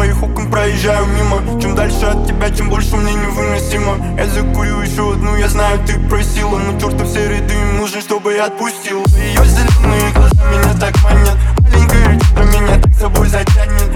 твоих окон проезжаю мимо. Чем дальше от тебя, чем больше мне невыносимо. Я закурю еще одну, я знаю, ты просила, но чертов серый дым нужен, чтобы я отпустил. Ее зеленые глаза меня так манят, маленькая чудо меня так с собой затянет.